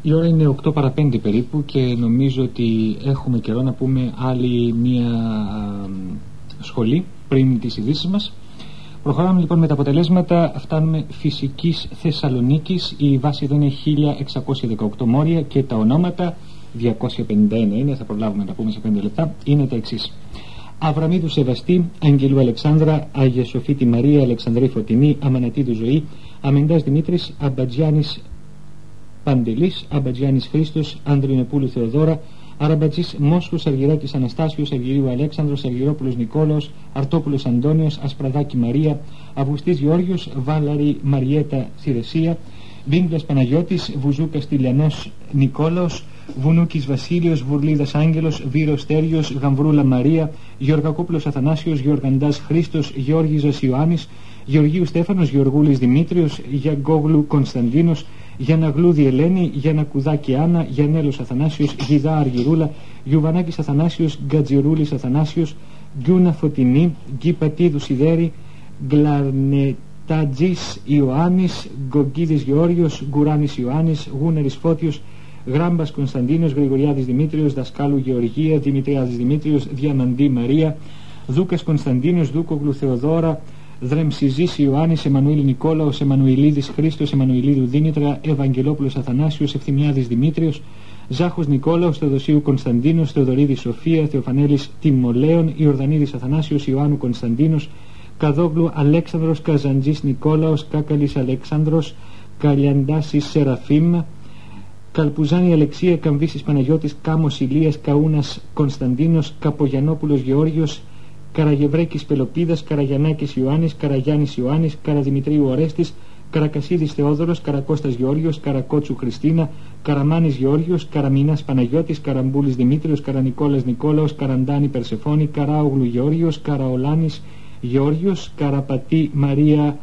Η ώρα είναι 8 παρα 5 περίπου και νομίζω ότι έχουμε καιρό να πούμε άλλη μία σχολή πριν τις ειδήσεις μας. Προχωράμε λοιπόν με τα αποτελέσματα. Φτάνουμε φυσικής Θεσσαλονίκης. Η βάση εδώ είναι 1618 μόρια και τα ονόματα 251 είναι, θα προλάβουμε να τα πούμε σε 5 λεπτά. Είναι τα εξής: Αβραμίδου Σεβαστή, Αγγελού Αλεξάνδρα, Άγια Σοφίτη Μαρία, Αλεξανδρή Φωτεινή, Αμανατίδου Ζωή, Αμεντάς Δημήτρης, Αμπατζιάνης Παντελής, Αμπατζιάνης Χρήστος, Ανδρινοπούλου Θεοδώρα, Αραμπατζής Μόσχος, Αργυράκης Αναστάσιος, Αργυρίου Αλέξανδρος, Αργυρόπουλος Νικόλαος, Αρτόπουλος Αντώνιος, Ασπραδάκη Μαρία, Αυγουστής Γεώργιος, Βάλαρη Μαριέτα Θηρεσία, Βίγκλας Παναγιώτης, Βουζούκας Τηλιανός Νικόλαος, Βουνούκης Βασίλειος, Βουρλίδας Άγγελος, Βύρος Στέριος, Γαμβρούλα Μαρία, Γεωργακόπουλος Αθανάσιος, Γεωργαντάς Χρήστος, Γεώργιζας Ιωάννης, Γεωργίου Στέφανος, Γεωργούλης Δημήτριος, Γιαγκόγλου Κωνσταντίνος, Γιανναγλούδη Ελένη, Γιαννακουδάκη Άννα, Γιαννέλος Αθανάσιος, Γιδά Αργυρούλα, Γιουβανάκης Αθανάσιος, Γκατζιρούλης Αθανάσιος, Γκιούνα Φωτεινή, Γκυπατίδου Σιδέρη, Γκλαρνετάτζης Ιωάννης, Γκογκίδης Γεώργιος, Γκουράνης Ιωάννης, Γούνερης Φώτιος, Γράμπας Κωνσταντίνος, Γρηγοριάδης Δημήτριος, Δασκάλου Γεωργία, Δημητριάδης Δημήτριος, Διαμαντή Μαρία, Δούκας Κωνσταντίνος, Δούκογλου Θεοδώρα, Δρεμσιζής Ιωάννης, Εμμανουήλ Νικόλαος, Εμμανουηλίδης Χρήστος, Εμμανουηλίδου Δήμητρα, Ευαγγελόπουλος Αθανάσιος, Ευθυμιάδης Δημήτριος, Ζάχος Νικόλαος, Θεοδοσίου Κωνσταντίνος, Θεοδωρίδης Σοφία, Θεοφανέλης Τιμολέων, Ιορδανίδης Αθανάσιος, Ιωάννου Κωνσταντίνος, Καδόγλου Αλέξανδρος, Καζαντζής Νικόλαος, Κάκαλης Αλέξανδρος, Καλιαντάσης Σεραφείμ, Καλπουζάνη Αλεξία, Καμβίσης Παναγιώτης, Κάμος Ηλίας, Καούνας Κωνσταντίνος, Καπογιανόπουλος Γεώργιος, Καραγευρέκης Πελοπίδας, Καραγιαννάκης Ιωάννης, Καραγιάννης Ιωάννης, Καραδημητρίου Ορέστης, Καρακασίδης Θεόδωρος, Καρακώστας Γεώργιος, Καρακότσου Χριστίνα, Καραμάνης Γεώργιος, Καραμινάς Παναγιώτης, Καραμπούλης Δημήτριος, Καρανικόλας Νικόλαος, Καραντάνη Περσεφώνη, Καράογλου Γεώργιος, Καραολάνης Γεώργιος, Καραπατή Μαρία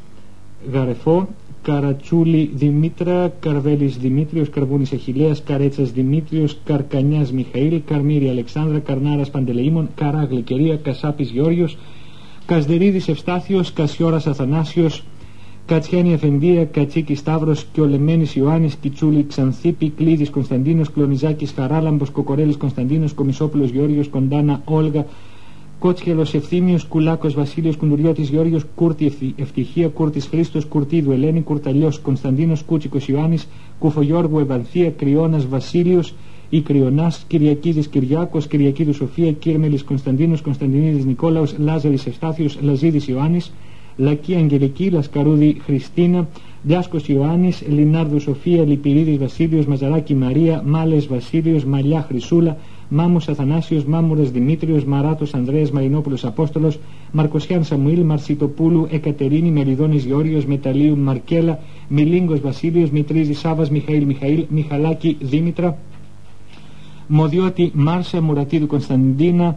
Γαρεφό, Καρατσούλη Δημήτρα, Καρβέλης Δημήτριος, Καρβούνης Αχιλλέας, Καρέτσας Δημήτριος, Καρκανιάς Μιχαήλ, Καρμύρη Αλεξάνδρα, Καρνάρας Παντελεήμων, Καρά Γλυκερία, Κασάπης Γεώργιος, Κασδερίδης Ευστάθιος, Κασιόρας Αθανάσιος, Κατσιάνη Αφεντία, Κατσίκη Σταύρος, Κιολεμένης Ιωάννης, Κιτσούλη Ξανθίπη, Κλίδης Κωνσταντίνος, Κλονιζάκης Χαράλαμπος, Κοκορέλης Κωνσταντίνος, Κομισόπουλος Γεώργιος, Κοντάνα Όλγα, Κότσχελος Ευθύμιος, Κουλάκος Βασίλειος, Κουντουριώτης Γεώργιος, Κούρτη Ευτυχία, Κούρτης Χρήστος, Κουρτίδου Ελένη, Κουρταλιός Κωνσταντίνος, Κούτσικος Ιωάννης, Κουφογιώργου Ευανθία, Κρυώνας Βασίλειος ή Κρυωνάς, Κυριακίδης Κυριάκος, Κυριακίδου Σοφία, Κύρμελης Κωνσταντίνος, Κωνσταντινίδης Νικόλαος, Λάζαρης Ευστάθιος, Λαζίδης Ιωάννης, Λακή Αγγελική, Λασκαρούδη Χριστίνα, Διάσκος Ιωάννης, Λινάρδου Σοφία, Λυπηρίδης Βασίλειος, Μαζαράκη Μαρία, Μάλες Βασίλειος, Μαλιά Χρυσούλα, Μάμος Αθανάσιος, Μάμουρας Δημήτριος, Μαράτος Ανδρέας, Μαρινόπουλος Απόστολος, Μαρκοσιάν Σαμουήλ, Μαρσιτοπούλου Εκατερίνη, Μελιδώνης Γεώργιος, Μεταλλίου Μαρκέλα, Μιλίγκος Βασίλειος, Μητρίζης Σάβας Μιχαήλ, Μιχαλάκη Δήμητρα, Μοδιώτη Μάρσα, Μουρατίδου Κωνσταντίνα,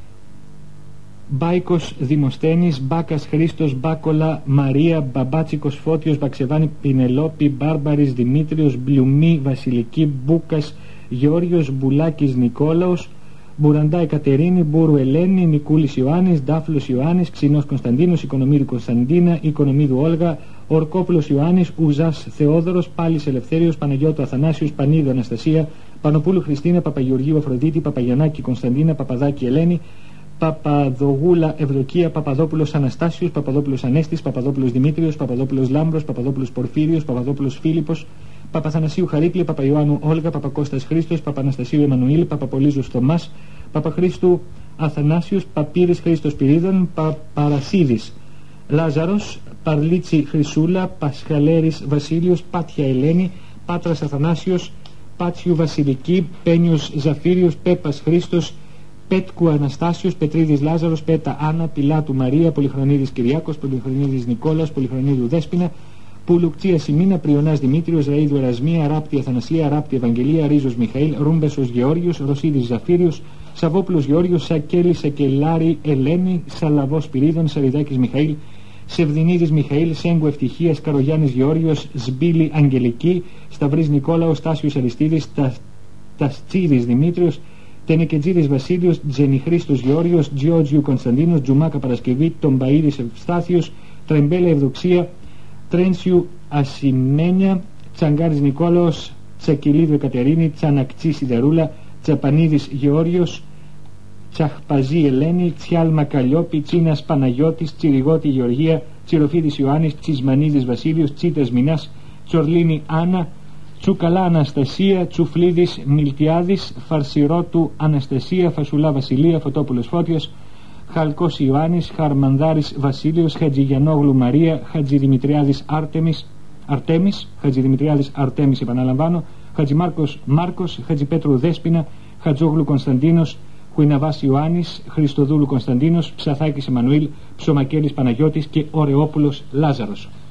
Μπάικος Δημοσθένης, Μπάκας Χρήστος, Μπάκολα Μαρία, Μπαμπάτσικος Φώτιος, Μπαξεβάνη Πινελόπη, Μπάρμπαρης Δημήτριος, Μπλουμί Βασιλική, Μπούκας Γεώργιος, Μπουλάκης Νικόλαος, Μπουραντά Εκατερίνη, Μπούρου Ελένη, Νικούλης Ιωάννης, Ντάφλος Ιωάννης, Ξινός Κωνσταντίνος, Οικονομίδου Κωνσταντίνα, Οικονομίδου Όλγα, Ορκόπουλος Ιωάννης, Ουζάς Θεόδωρος, Πάλης Ελευθέριος, Παναγιώτου Αθανάσιος, Πανίδου Αναστασία, Πανοπούλου Χριστίνα, Παπαγεωργίου Αφροδίτη, Παπαγιαννάκη Κωνσταντίνα, Παπαδάκη Ελένη, Παπαδογούλα Ευδοκία, Παπαδόπουλος Αναστάσιος, Παπαδόπουλος Ανέστης, Παπαδόπουλος Δημήτριος, Παπαδόπουλος Λάμπρος, Παπαδόπουλος Πορφύριος, Παπαδόπουλος Φίλιππος, Παπαθανασίου Χαρίκλη, Παπαϊωάννου Όλγα, Παπακώστας Χρήστος, Παπαναστασίου Εμμανουήλ, Παπαπολίζου Θωμάς, Παπαχρήστου Αθανάσιος, Παπύρης Χρήστος Πυρίδων, Παρασίδης Λάζαρος, Παρλίτσι Χρυσούλα, Πασχαλέρης Βασίλειος, Πάτια Ελένη, Πάτρας Αθανάσιος, Πάτσιου Βασιλική, Πένιος Ζαφύριος, Πέπας Χρήστος, Πέτκου Αναστάσιος, Πετρίδης Λάζαρος, Πέτα Άννα, Πιλάτου Μαρία, Πολυχρονίδης Κυριάκος, Πολυχρονίδης Νικόλαος, Πολυχρονίδου Δέσποινα, Πουλουκτσία Σιμίνα, Πριονάς Δημήτριος, Ραΐδου Ερασμία, Ράπτη Αθανασία, Ράπτη Ευαγγελία, Ρίζος Μιχαήλ, Ρούμπεσος Γεώργιος, Ρωσίδης Ζαφύριος, Σαββόπουλος Γεώργιος, Σακέλη Σακελάρη Ελένη, Σαλαβός Πυρίδων, Σαριδάκης Μιχαήλ, Σεβδινίδης Μιχαήλ, Σέγκου Ευτυχίας, Καρογιάννης Γεώργιος, Σμπίλη Αγγελική, Σταυρής Νικόλαος, Τάσιος Αριστίδης, Ταστσίδης Δημήτριος, Τενεκετζίδης Βασίλειος, Τζενιχρήστος Γεώργιος, Τζιότζιου Κωνσταντίνος, Τζουμάκα Παρασκευή, Τομπαΐδης Ευστάθιος, Τρεμπέλα Ευδοξία, Τρένσιου Ασημένια, Τσαγκάρης Νικόλαος, Τσακυλίδου Εκατερίνη, Τσανακτσή Σιδερούλα, Τσαπανίδης Γεώργιος, Τσαχπαζή Ελένη, Τσιάλμα Καλλιόπη, Τσίνας Παναγιώτης, Τσιριγώτη Γεωργία, Τσιροφίδης Ιωάννης, Τσισμανίδης Βασίλειος, Τσίτας Μινάς, Τσορλίνη Άννα, Τσουκαλά Αναστασία, Τσουφλίδης Μιλτιάδης, Φαρσιρότου Αναστασία, Φασουλά Βασιλεία, Φωτόπουλος Φώτιος, Χαλκός Ιωάννης, Χαρμανδάρης Βασίλειος, Χατζηγιανόγλου Μαρία, Χατζηδημητριάδης Αρτέμις, επαναλαμβάνω, Χατζημάρκος Μάρκος, Χατζηπέτρου Δέσποινα, Χατζόγλου Κωνσταντίνος, Χουιναβάς Ιωάννης, Χριστοδούλου Κωνσταντίνος, Ψαθάκης Εμμανουήλ, Ψωμακέλης Παναγιώτης και Ωρεόπουλος Λάζαρος.